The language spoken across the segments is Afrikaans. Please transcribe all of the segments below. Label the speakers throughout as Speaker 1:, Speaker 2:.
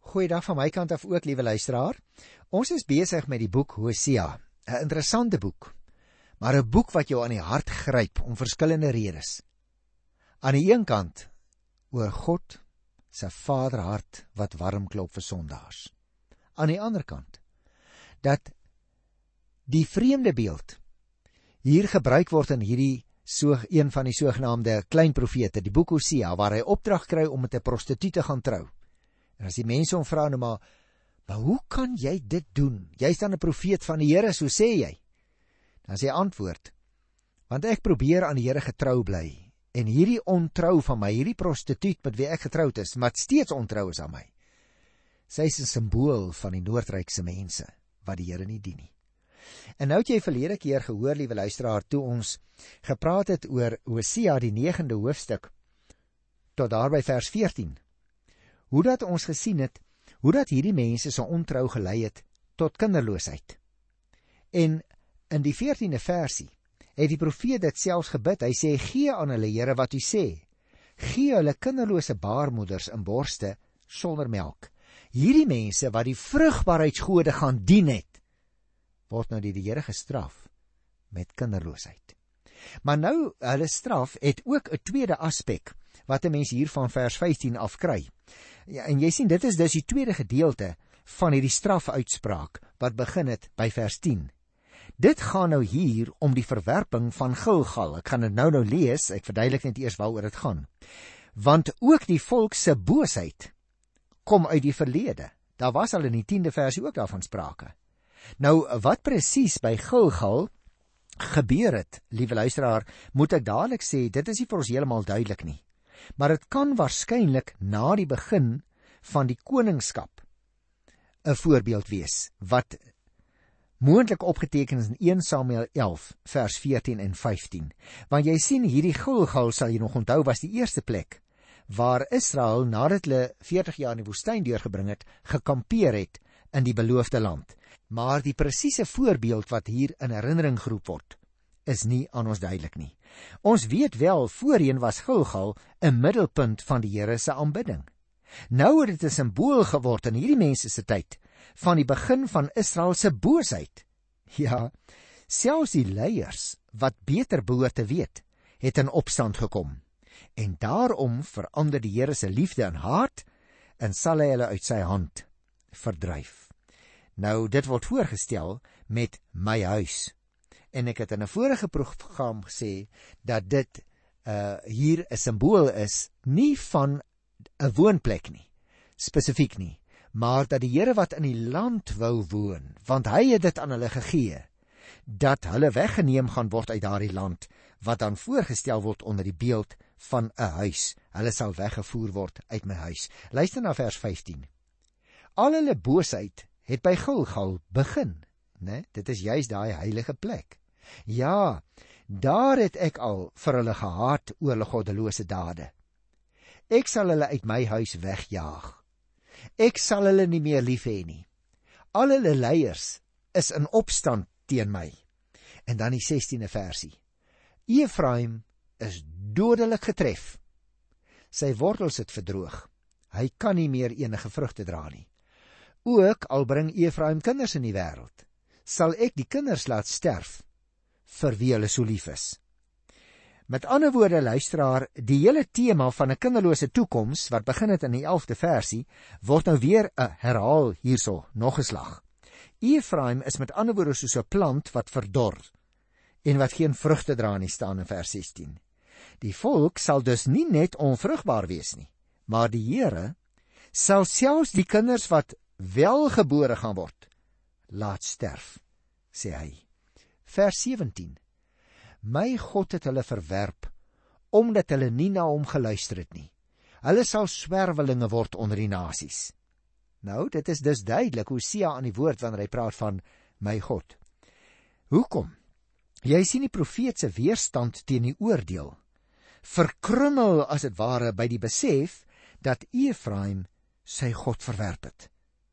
Speaker 1: Goeiedag van my kant af ook, liewe luisteraar. Ons is besig met die boek Hosea, 'n interessante boek, maar 'n boek wat jou aan die hart gryp om verskillende redes. Aan die een kant oor God se vaderhart wat warm klop vir sondaars. Aan die ander kant dat die vreemde beeld hier gebruik word in hierdie een van die sogenaamde klein profete, die boek Hosea, waar hy opdrag kry om met 'n prostituut te gaan trou. En as die mense hom vra, nou maar hoe kan jy dit doen? Jy is dan 'n profeet van die Here, so sê jy. Dan sê hy antwoord, want ek probeer aan die Here getrou bly, en hierdie ontrou van my, hierdie prostituut met wie ek getroud is, maar steeds ontrou is aan my, sy is 'n simbool van die Noordrykse mense, wat die Here nie dien nie. En nou het jy verlede keer gehoor, liewe luisteraar, toe ons gepraat het oor Hosea, die 9de hoofstuk, tot daar by vers 14, hoe dat ons gesien het, hoe dat hierdie mense so ontrou gelei het tot kinderloosheid. En in die 14de versie het die profeet dit selfs gebid. Hy sê, gee aan hulle, Here, wat u sê. Gee hulle kinderlose baarmoeders in borste sonder melk. Hierdie mense wat die vrugbaarheidsgode gaan dien het, word nou deur die Here gestraf met kinderloosheid. Maar nou, hulle straf het ook 'n tweede aspek, wat 'n mens hier van vers 15 af kry. Ja, en jy sien, dit is dus die tweede gedeelte van hierdie strafuitspraak, wat begin het by vers 10. Dit gaan nou hier om die verwerping van Gilgal. Ek gaan dit nou lees, ek verduidelik net eers waaroor dit gaan. Want ook die volk se boosheid kom uit die verlede. Daar was al in die 10de versie ook daarvan sprake. Nou, wat presies by Gilgal gebeur het, liewe luisteraar, moet ek dadelik sê, dit is nie vir ons heeltemal duidelik nie. Maar dit kan waarskynlik na die begin van die koningskap 'n voorbeeld wees, wat moontlik opgeteken is in 1 Samuel 11, vers 14 en 15. Want jy sien, hierdie Gilgal, sal jy nog onthou, was die eerste plek waar Israel, nadat hulle 40 jaar in die woestyn deurgebring het, gekampeer het in die beloofde land. Maar die presiese voorbeeld wat hier in herinnering geroep word, is nie aan ons duidelik nie. Ons weet wel, voorheen was Gilgal 'n middelpunt van die Here se aanbidding. Nou het dit 'n simbool geword in hierdie mense se tyd, van die begin van Israel se boosheid. Ja, selfs die leiers, wat beter behoort te weet, het in opstand gekom. En daarom verander die Here se liefde in haat, en sal hy hulle uit sy hand verdryf. Nou, dit word voorgestel met my huis. En ek het in 'n vorige program gesê, dat dit hier 'n simbool is, nie van 'n woonplek nie, spesifiek nie, maar dat die Here wat in die land wou woon, want hy het dit aan hulle gegee, dat hulle weggeneem gaan word uit daardie land, wat dan voorgestel word onder die beeld van 'n huis. Hulle sal weggevoer word uit my huis. Luister na vers 15. Al hulle boosheid het by Gilgal begin, né? Dit is juis daai heilige plek. Ja, daar het ek al vir hulle gehaat oor hulle goddelose dade. Ek sal hulle uit my huis wegjaag. Ek sal hulle nie meer lief hê nie. Al hulle leiers is in opstand teen my. En dan die 16de versie. Efraim is dodelik getref. Sy wortels het verdroog. Hy kan nie meer enige vrugte dra nie. Ook al bring Efraim kinders in die wêreld, sal ek die kinders laat sterf, vir wie hulle so lief is. Met ander woorde, luisteraar, die hele tema van 'n kinderlose toekoms, wat begin het in die 11de versie, word nou weer herhaal hierso, nog 'n slag. Efraim is met ander woorde soos 'n plant wat verdor, en wat geen vrugte dra nie, staan in vers 16. Die volk sal dus nie net onvrugbaar wees nie, maar die Here sal selfs die kinders wat wel gebore gaan word, laat sterf, sê hy. Vers 17. My God het hulle verwerp, omdat hulle nie na hom geluister het nie. Hulle sal swerwelinge word onder die nasies. Nou, dit is dus duidelik, Hosea aan die woord, wanneer hy praat van my God. Hoekom? Jy sien die profeet se weerstand teen die oordeel, verkrummel as het ware by die besef, dat Efraim sy God verwerp het.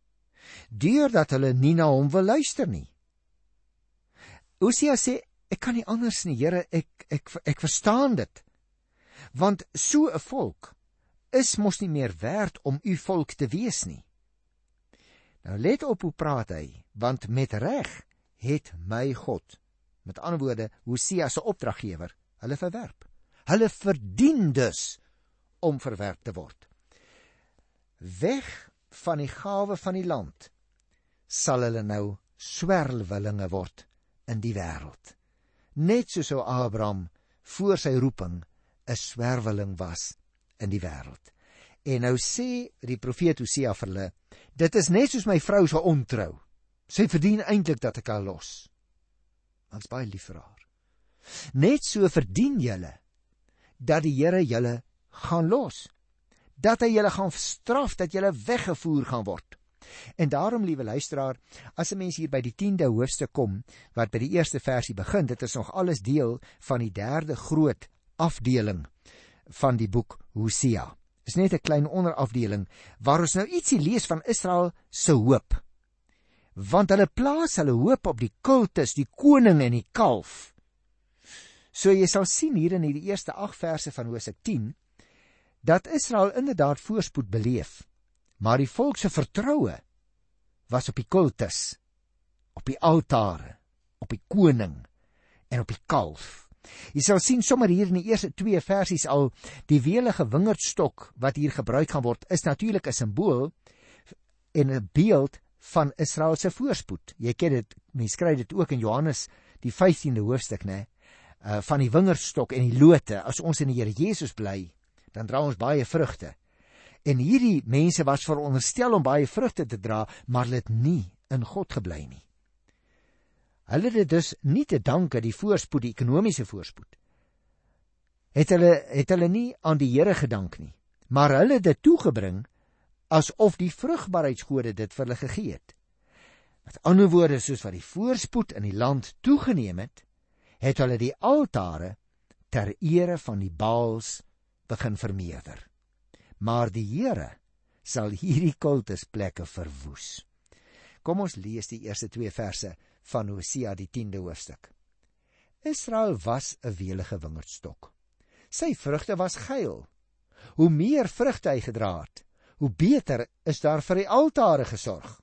Speaker 1: Deurdat hulle nie na hom wil luister nie. Hosea sê, ek kan nie anders nie, Here, ek verstaan dit. Want so 'n volk is mos nie meer werd om u volk te wees nie. Nou let op hoe praat hy, want met reg het my God, met ander woorde, Hosea se opdraggewer, hulle verwerp. Hulle verdien dus om verwerp te word. Weg van die gawe van die land sal hulle nou swerwelinge word in die wêreld. Net soos ou Abraham voor sy roeping 'n swerweling was in die wêreld. En nou sê die profeet Hosea vir hulle, dit is net soos my vrou se ontrou. Sy verdien eintlik dat ek haar los. Ons baie lief vir haar. Net so verdien julle dat die Here julle gaan los. Dat hy julle gaan straf, dat julle weggevoer gaan word. En daarom, liewe luisteraar, as 'n mens hier by die 10de hoofstuk kom, wat by die eerste versie begin, dit is nog alles deel van die 3de groot afdeling van die boek Hosea. Is net 'n klein onderafdeling, waar ons nou ietsie lees van Israel se hoop. Want hulle plaas hulle hoop op die kultus, die koning en die kalf. So jy sal sien hier in die eerste 8 verse van Hosea 10, dat Israel inderdaad voorspoed beleef, maar die volk se vertroue was op die kultus, op die altare, op die koning en op die kalf. Jy sal sien sommer hier in die eerste 2 versies al, die welige wingerdstok wat hier gebruik gaan word, is natuurlik 'n simbool en 'n beeld van Israel se voorspoed. Jy ken dit, mens skryf dit ook in Johannes die 15de hoofstuk, né? Van die wingerdstok en die lote. As ons in die Here Jesus bly, dan dra ons baie vrugte. En hierdie mense was veronderstel om baie vrugte te dra, maar hulle het nie in God gebly nie. Hulle het dit dus nie te danke, die voorspoed, die ekonomiese voorspoed, het hulle nie aan die Here gedank nie, maar hulle het dit toegebring asof die vrugbaarheidsgode dit vir hulle gegee het. Met ander woorde, soos wat die voorspoed in die land toegeneem het, het hulle die altare ter ere van die Baals begin vermeerder. Maar die Here sal hierdie kultusplekke verwoes. Kom ons lees die eerste 2 verse van Hosea die 10de hoofstuk. Israel was 'n welige wingerdstok. Sy vrugte was geil. Hoe meer vrugte hy gedra het, hoe beter is daar vir die altare gesorg.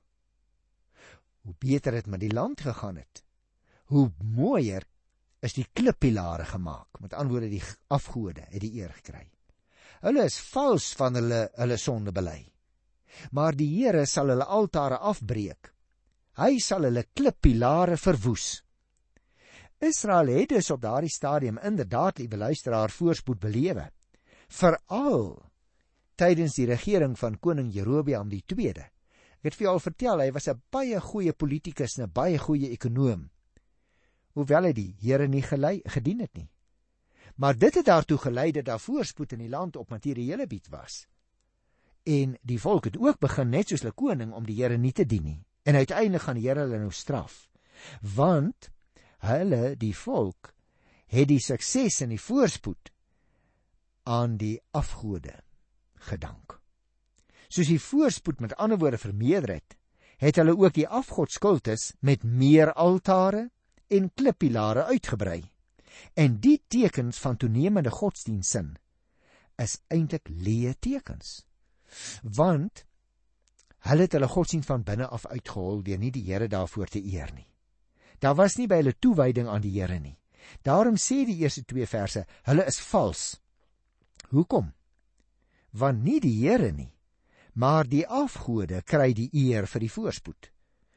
Speaker 1: Hoe beter het met die land gegaan het, hoe mooier is die klippilare gemaak. Met ander woorde, die afgode het die eer gekry. Hulle is vals van hulle sonde bely. Maar die Here sal hulle altare afbreek. Hy sal hulle klippilare verwoes. Israel het dus op daardie stadium inderdaad, liewe luisteraar, voorspoed belewe. Veral tydens die regering van koning Jerobeam die tweede. Ek het vir jou al vertel, hy was 'n baie goeie politikus en 'n baie goeie ekonoom. Hoewel hy die Here nie gedien het nie. Maar dit het daartoe gelei dat daar voorspoed in die land op materiële gebied was. En die volk het ook begin, net soos hulle koning, om die Here nie te dien nie. En uiteindelik gaan die Here hulle nou straf. Want hulle, die volk, het die sukses en die voorspoed aan die afgode gedank. Soos die voorspoed met ander woorde vermeerder het hulle ook die afgodskultus met meer altare en klippilare uitgebrei. En die tekens van toenemende godsdienstsin is eintlik leë tekens. Want hulle het hulle godsdienst van binne af uitgehol deur nie die Here daarvoor te eer nie. Daar was nie by hulle toewyding aan die Here nie. Daarom sê die eerste 2 verse, hulle is vals. Hoekom? Want nie die Here nie, maar die afgode kry die eer vir die voorspoed.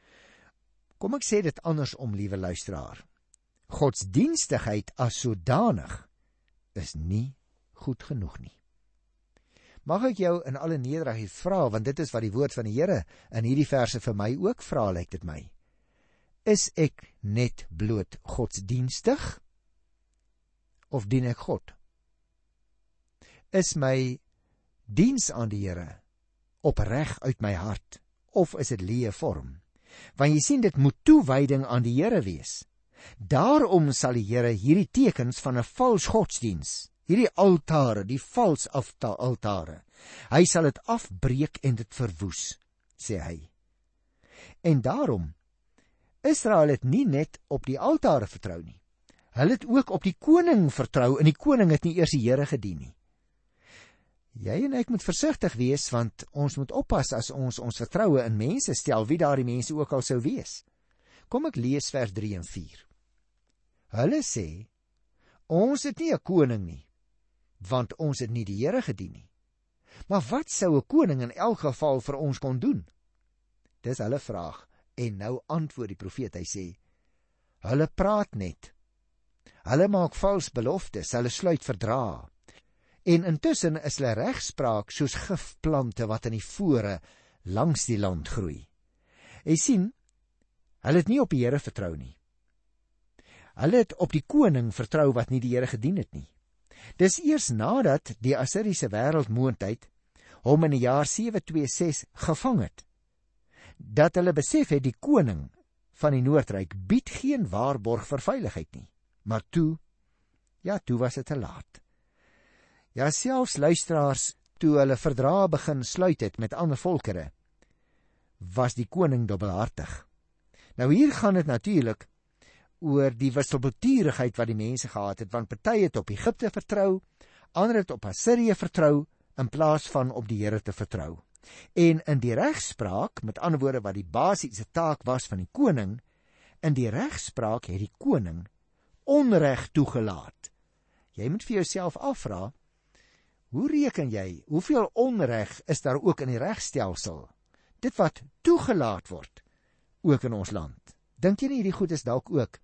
Speaker 1: Kom ek sê dit andersom, liewe luisteraar. Godsdienstigheid as sodanig is nie goed genoeg nie. Mag ek jou in alle nederigheid vra, want dit is wat die woord van die Here in hierdie verse vir my ook vra, lyk dit my. Is ek net bloot godsdienstig of dien ek God? Is my diens aan die Here opreg uit my hart of is dit leë vorm? Want jy sien, dit moet toewyding aan die Here wees. Daarom sal die Here hierdie tekens van 'n vals godsdiens, hierdie altare, die vals altare, hy sal dit afbreek en dit verwoes, sê hy. En daarom, Israel het nie net op die altare vertrou nie. Hulle het ook op die koning vertrou en die koning het nie eers die Here gedien nie. Jy en ek moet versigtig wees, want ons moet oppas as ons vertroue in mense stel, wie daardie mense ook al sou wees. Kom ek lees vers 3 en 4. Hulle sê, ons het nie 'n koning nie, want ons het nie die Here gedien nie. Maar wat sou 'n koning in elk geval vir ons kon doen? Dis hulle vraag, en nou antwoord die profeet, hy sê, hulle praat net. Hulle maak vals beloftes, hulle sluit verdrae. En intussen is hulle regspraak soos gifplante wat in die fore langs die land groei. Jy sien, hulle het nie op die Here vertrou nie. Hulle het op die koning vertrou wat nie die Here gedien het nie. Dis eers nadat die Assiriese wêreldmoondheid hom in die jaar 726 gevang het, dat hulle besef het die koning van die Noordryk bied geen waarborg vir veiligheid nie. Maar toe was dit te laat. Ja, selfs luisteraars, toe hulle verdrae begin sluit het met ander volkere, was die koning dubbelhartig. Nou hier gaan dit natuurlik oor die wisselbeturigheid wat die mense gehad het, want party het op Egipte vertrou, ander het op Assirië vertrou, in plaas van op die Here te vertrou. En in die regspraak, met ander woorde wat die basiese taak was van die koning, in die regspraak het die koning onreg toegelaat. Jy moet vir jouself afvra, hoe reken jy, hoeveel onreg is daar ook in die regstelsel? Dit wat toegelaat word, ook in ons land. Dink jy nie hierdie goed is dalk ook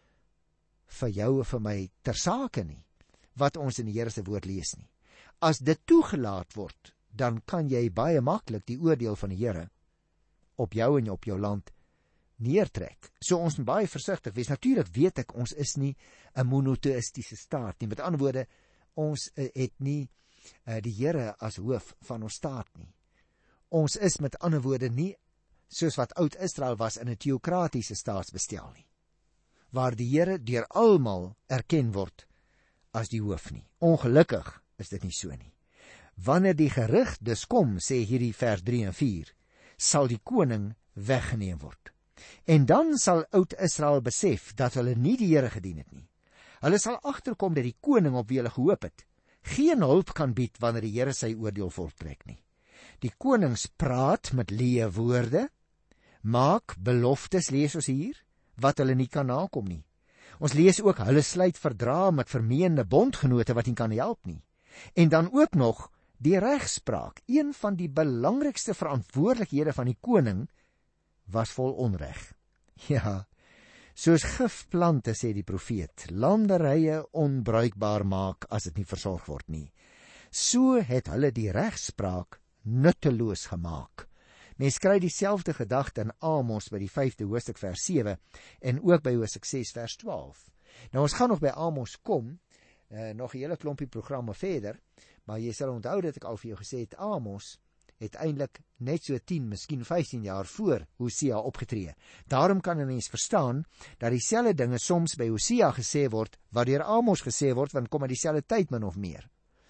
Speaker 1: vir jou of vir my ter sake nie, wat ons in die Here se woord lees nie? As dit toegelaat word, dan kan jy baie maklik die oordeel van die Here op jou en op jou land neertrek. So ons moet baie versigtig wees. Natuurlik weet ek, ons is nie 'n monoteistiese staat nie. Met ander woorde, ons het nie die Here as hoof van ons staat nie. Ons is met ander woorde nie soos wat oud Israel was in 'n teokratiese staatsbestel nie, waar die Here deur almal erken word as die hoof nie. Ongelukkig is dit nie so nie. Wanneer die gerig dus kom, sê hierdie vers 3 en 4, sal die koning weggeneem word. En dan sal oud Israel besef dat hulle nie die Here gedien het nie. Hulle sal agterkom dat die koning op wie hulle gehoop het, geen hulp kan bied wanneer die Here sy oordeel voltrek nie. Die konings praat met leë woorde, maak beloftes, lees ons hier, wat hulle nie kan nakom nie. Ons lees ook, hulle sluit verdrae met vermeende bondgenote wat nie kan help nie. En dan ook nog die regspraak, een van die belangrikste verantwoordelikhede van die koning, was vol onreg. Ja, soos gifplante, sê die profeet, landerye onbruikbaar maak as dit nie versorg word nie. So het hulle die regspraak nutteloos gemaak. Mens kry dieselfde gedagte in Amos by die 5de hoofstuk vers 7 en ook by hoofstuk 6 vers 12. Nou ons gaan nog by Amos kom, nog 'n hele klompie programme verder, maar jy sal onthou dat ek al vir jou gesê het, Amos het eintlik net so 10, miskien 15 jaar voor Hosea opgetree. Daarom kan 'n mens verstaan dat dieselfde dinge soms by Hosea gesê word, wat deur Amos gesê word, want kom uit dieselfde tyd min of meer.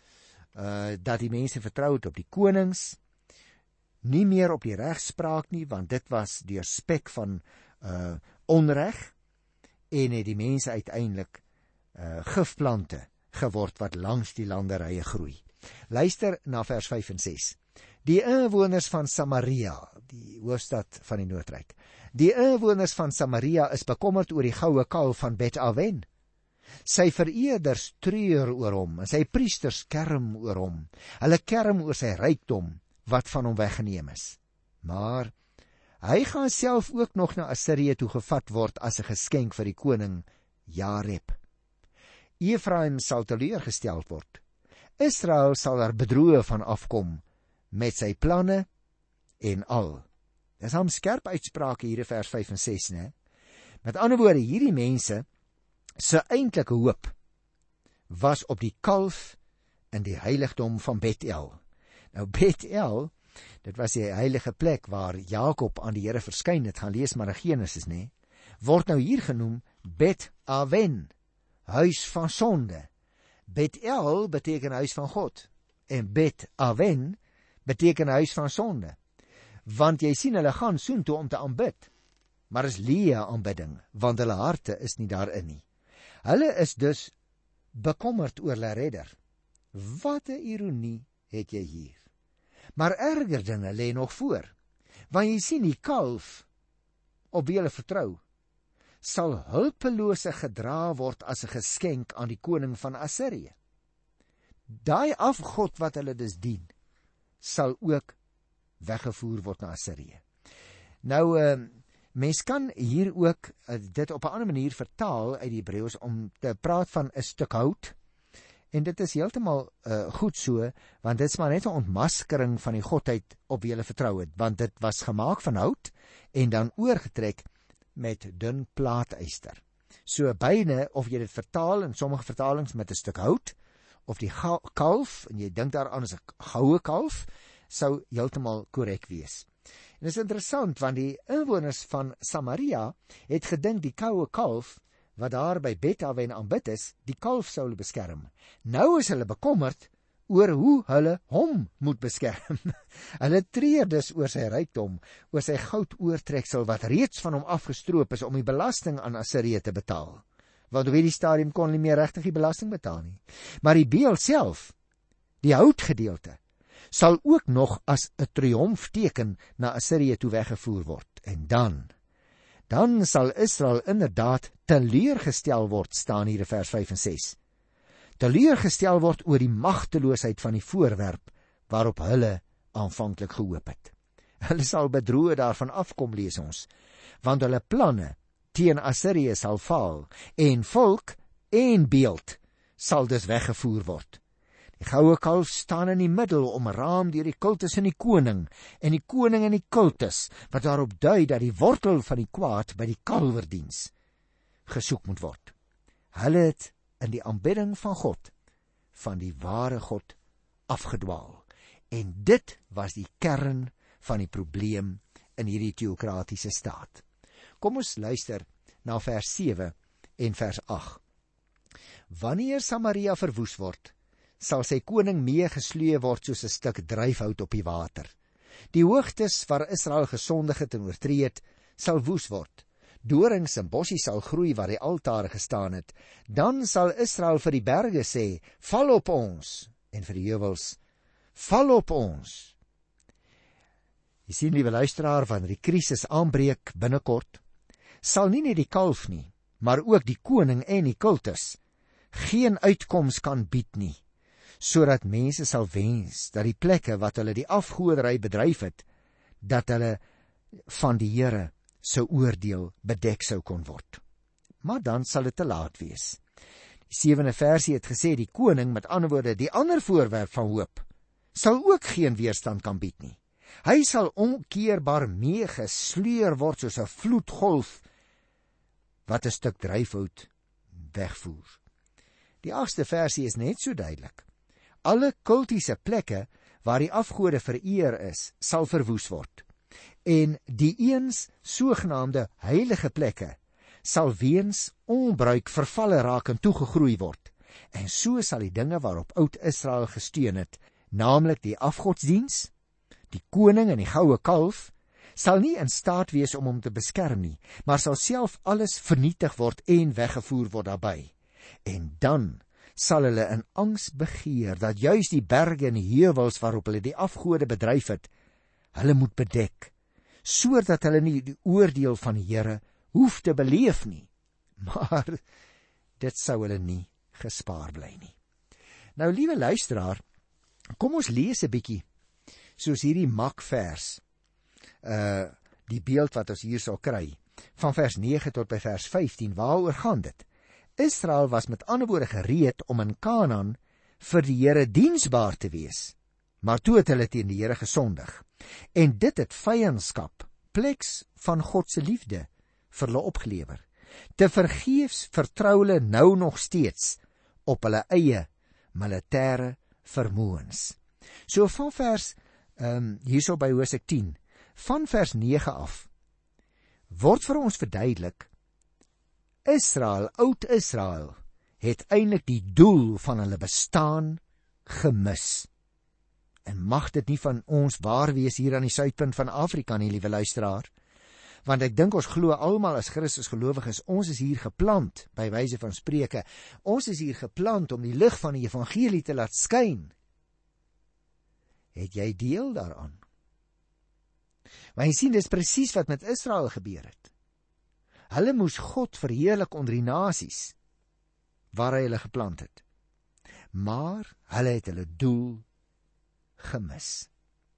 Speaker 1: Dat die mense vertrou het op die konings, nie meer op die regspraak nie, want dit was deur spek van onreg, en het die mense uiteindelik gifplante geword wat langs die landerye groei. Luister na vers 5 en 6. Die inwoners van Samaria, die hoofstad van die Noordryk, die inwoners van Samaria is bekommerd oor die goue kalf van Bet-Aven. Sy vereerders treur oor hom, en sy priesters kerm oor hom. Hulle kerm oor sy rykdom, wat van hom weggeneem is. Maar hy gaan self ook nog na Assirië toe gevat word as 'n geskenk vir die koning Jareb. Efraim sal teleurgestel word. Israel sal daar bedroe van afkom, met sy planne en al. Dis hom skerp uitsprake hier in vers 5 en 6, né? Met ander woorde, hierdie mense se eintlike hoop was op die kalf in die heiligdom van Bet-El. Nou Bet-El, dit was die heilige plek waar Jakob aan die Here verskyn het, gaan lees maar in Genesis, né? Word nou hier genoem Bet-Aven, huis van sonde. Bet-El beteken huis van God, en Bet-Aven beteken huis van sonde. Want jy sien, hulle gaan soontoe om te aanbid, maar is leë aanbidding, want hulle harte is nie daarin nie. Hulle is dus bekommerd oor hulle redder. Wat 'n ironie het jy hier. Maar erger dinge lê nog voor, want jy sien die kalf, op wie hulle vertrou, sal hulpelose gedra word as 'n geskenk aan die koning van Assirië. Daai afgod wat hulle dus dien, sal ook weggevoer word na Assirië. Nou, mens kan hier ook dit op 'n ander manier vertaal uit die Hebreëus om te praat van 'n stuk hout. En dit is heeltemal goed so, want dit is maar net 'n ontmaskering van die godheid op wie hulle vertrou het, want dit was gemaak van hout en dan oorgetrek met dun plaatyster. So beide, of jy dit vertaal in sommige vertalings met 'n stuk hout, of die kalf, en jy dink daaraan as 'n goue kalf, sou heeltemal korrek wees. En dit is interessant, want die inwoners van Samaria het gedink die goue kalf, wat daar by Betawen aanbid is, die kalf sou hulle beskerm. Nou is hulle bekommerd oor hoe hulle hom moet beskerm. Hulle treur dus oor sy rykdom, oor sy goudoortreksel wat reeds van hom afgestroop is om die belasting aan Assirië te betaal. Want op hierdie stadium kon hulle nie meer regtig die belasting betaal nie. Maar die beeld self, die houtgedeelte, sal ook nog as 'n triomfteken na Assirië toe weggevoer word. En dan sal Israel inderdaad teleurgestel word, staan hier in vers 5 en 6. Teleurgestel word oor die magteloosheid van die voorwerp waarop hulle aanvanklik gehoop het. Hulle sal bedroe daarvan afkom, lees ons, want hulle planne teen Assirië sal faal, en volk en beeld sal dus weggevoer word. Die goue kalf staan in die middel omraam deur die kultus en die koning en die kultus, wat daarop dui dat die wortel van die kwaad by die kalverdiens gesoek moet word. Hulle het in die aanbidding van God, van die ware God, afgedwaal. En dit was die kern van die probleem in hierdie teokratiese staat. Kom ons luister na vers 7 en vers 8. Wanneer Samaria verwoes word, sal sy koning meegesleep word soos 'n stuk dryfhout op die water. Die hoogtes waar Israel gesondig het en oortree het, sal woes word. Dorings en bossies sal groei waar die altare gestaan het. Dan sal Israel vir die berge sê, val op ons, en vir die heuwels, val op ons. Jy sien, liewe luisteraar, wanneer die krisis aanbreek binnekort, sal nie net die kalf nie, maar ook die koning en die kultus geen uitkoms kan bied nie, sodat mense sal wens dat die plekke wat hulle die afgoderry bedryf het, dat hulle van die Here se oordeel bedek sou kon word. Maar dan sal dit te laat wees. Die 7de versie het gesê, die koning, met ander woorde, die ander voorwerp van hoop, sal ook geen weerstand kan bied nie. Hy sal onkeerbaar meegesleur word soos 'n vloedgolf wat 'n stuk dryfhout wegvoer. Die 8de versie is net so duidelik. Alle kultiese plekke waar die afgode vereer is, sal verwoes word. En die eens sogenaamde heilige plekke sal weens onbruik vervalle raak en toegegroei word. En so sal die dinge waarop oud Israel gesteun het, naamlik die afgodsdiens, die koning en die goue kalf, sal nie in staat wees om hom te beskerm nie, maar sal self alles vernietig word en weggevoer word daarbey. En dan sal hulle in angs begeer dat juis die berge en die heuwels waarop hulle die afgode bedryf het, hulle moet bedek, sodat hulle nie die oordeel van die Here hoef te beleef nie. Maar dit sou hulle nie gespaar bly nie. Nou, liewe luisteraar, kom ons lees 'n bietjie soos hierdie makvers, die beeld wat ons hier sal kry, van vers 9 tot by vers 15, waaroor gaan dit? Israel was met ander woorde gereed om in Kanaan vir die Here diensbaar te wees, maar toe het hulle teen die Here gesondig, en dit het vyandskap, pleks van God se liefde, vir hulle opgelewer. Te vergeefs vertrou hulle nou nog steeds op hulle eie militêre vermoëns. So van vers, hierso by Hosea 10, van vers 9 af, word vir ons verduidelik, Israel, oud Israel, het eintlik die doel van hulle bestaan gemis. En mag dit nie van ons waar wees hier aan die suidpunt van Afrika nie, liewe luisteraar. Want ek dink ons glo almal as Christus gelowiges, ons is hier geplant, by wyse van Spreuke, ons is hier geplant om die lig van die evangelie te laat skyn. het jy deel daaraan. Maar jy sien, dis presies wat met Israel gebeur het. Hulle moes God verheerlik onder die nasies, waar hy hulle geplant het. Maar hulle het hulle doel gemis.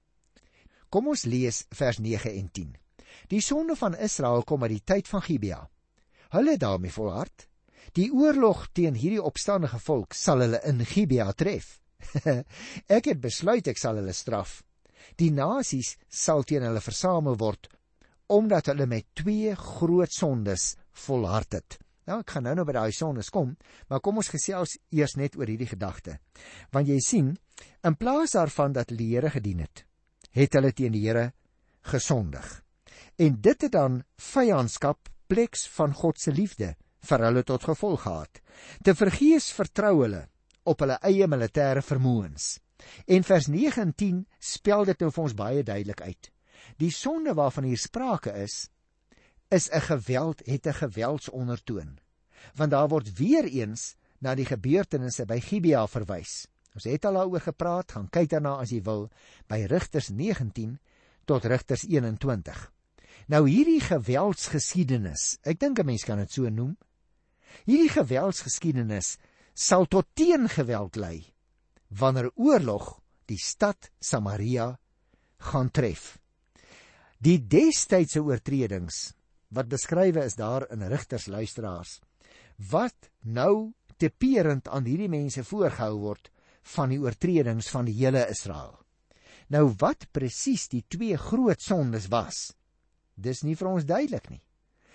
Speaker 1: Kom ons lees vers 9 en 10. Die sonde van Israel kom uit die tyd van Gibea. Hulle het daarmee volhard. Die oorlog teen hierdie opstandige volk sal hulle in Gibea tref. Ek het besluit ek sal hulle straf. Die nasies sal teen hulle versamel word, omdat hulle met 2 groot sondes volhard het. Nou, ek gaan nou by daai sondes kom, maar kom ons gesels eers net oor hierdie gedagte. Want jy sien, in plaas daarvan dat hulle die Here gedien het, het hulle teen die Here gesondig. En dit het dan vyandskap pleks van God se liefde vir hulle tot gevolg gehad. Te vergeefs vertrou hulle op hulle eie militêre vermoëns. En vers 9 en 10 spel dit nou vir ons baie duidelik uit. Die sonde waarvan hier sprake is 'n geweldsondertoon. Want daar word weer eens na die gebeurtenisse by Gibea verwys. Ons het al daaroor gepraat, gaan kyk daarna as jy wil, by Rigters 19 tot Rigters 21. Nou hierdie geweldsgeskiedenis, ek dink 'n mens kan dit so noem, hierdie geweldsgeskiedenis sal tot teengeweld lei, wanneer oorlog die stad Samaria gaan tref. Die destydse oortredings, wat beskrywe is daar in Rigters luisteraars, wat nou typerend aan hierdie mense voorgehou word van die oortredings van die hele Israel. Nou wat presies die 2 groot sondes was, dis nie vir ons duidelik nie.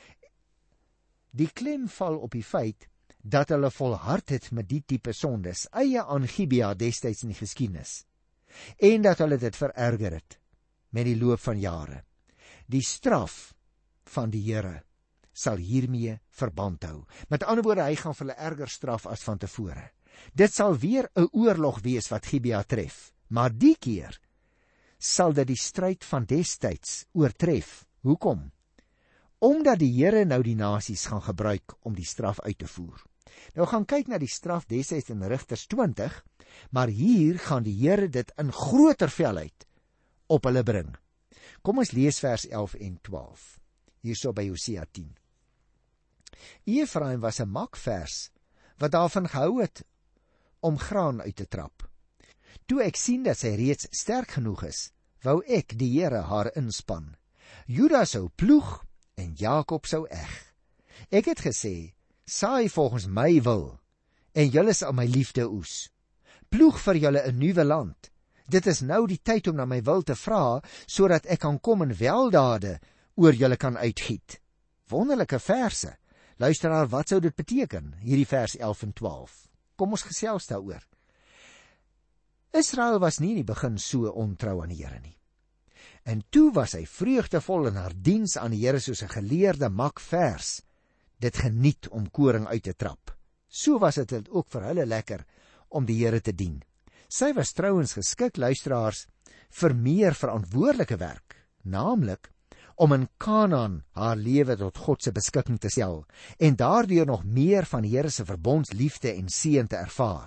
Speaker 1: Die klem val op die feit dat hulle volhard het met die tipe sondes, eie aan Gibea destyds in die geskiedenis, en dat hulle dit vererger het met die loop van jare. Die straf van die Here sal hiermee verband hou. Met ander woorde, hy gaan vir hulle erger straf as van tevore. Dit sal weer 'n oorlog wees wat Gibea tref, maar die keer sal dit die stryd van destyds oortref. Hoekom? Omdat die Here nou die nasies gaan gebruik om die straf uit te voer. Nou gaan kyk na die straf destyds in Rigters 20, maar hier gaan die Here dit in groter felheid op hulle bring. Kom ons lees vers 11 en 12, hierso by Hosea 10. Efraim was 'n makvers, wat daarvan gehou het om graan uit te trap. Toe ek sien dat sy reeds sterk genoeg is, wou ek die Here haar inspan. Juda sou ploeg en Jakob sou eg. Ek het gesê, saai volgens my wil, en julle sal my liefde oes. Ploeg vir julle 'n nuwe land. Dit is nou die tyd om na my wil te vra, sodat ek kan kom en weldade oor julle kan uitgiet. Wonderlike verse. Luisteraar, wat sou dit beteken, hierdie vers 11 en 12? Kom ons gesels daaroor. Israel was nie in die begin so ontrou aan die Here nie. En toe was hy vreugdevol in haar diens aan die Here soos 'n geleerde makvers dit geniet om koring uit te trap. So was dit ook vir hulle lekker om die Here te dien. Sy was trouens geskik, luisteraars, vir meer verantwoordelike werk, naamlik om in Kanaan haar lewe tot God se beskikking te stel en daardeur nog meer van die Here se verbondsliefde en seën te ervaar.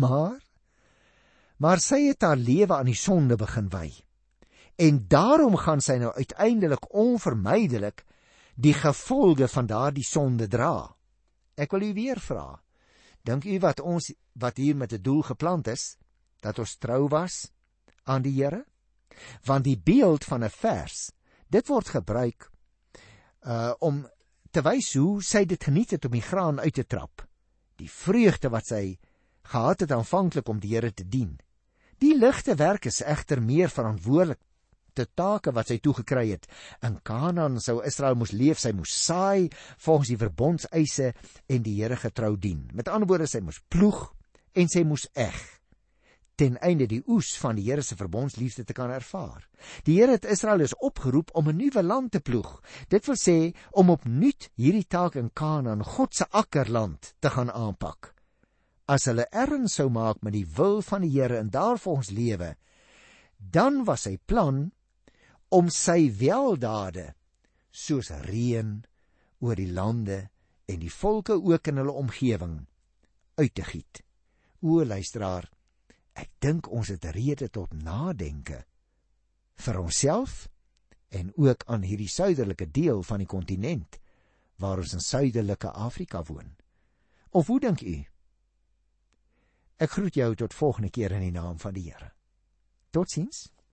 Speaker 1: Maar sy het haar lewe aan die sonde begin wy. En daarom gaan sy nou uiteindelik onvermydelik die gevolge van daardie sonde dra. Ek wil u weer vra, dink u wat hier met 'n doel geplant is, dat ons trou was aan die Here? Want die beeld van 'n vers, dit word gebruik om te wys hoe sy dit geniet het om die graan uit te trap. Die vreugde wat sy gehad het aanvanklik om die Here te dien. Die ligte werk is egter meer verantwoordelik te take wat sy toegekry het. In Kanaan sou Israel moes leef, sy moes saai volgens die verbondseise en die Here getrou dien. Met ander woorde, sy moes ploeg en sy moes eg, ten einde die oes van die Here se verbondsliefde te kan ervaar. Die Here het Israel is opgeroep om 'n nuwe land te ploeg. Dit wil sê om opnuut hierdie taak in Kanaan, God se akkerland, te gaan aanpak. As hulle erns sou maak met die wil van die Here en daarvolgens lewe, dan was sy plan om sy weldade soos reën oor die lande en die volke ook in hulle omgewing uit te giet. O luisteraar, Ek dink ons het rede tot nadenke vir onsself en ook aan hierdie suiderlike deel van die kontinent waar ons in suiderlike Afrika woon. Of hoe dink u? Ek groet jou tot volgende keer in die naam van die Here. Totsiens.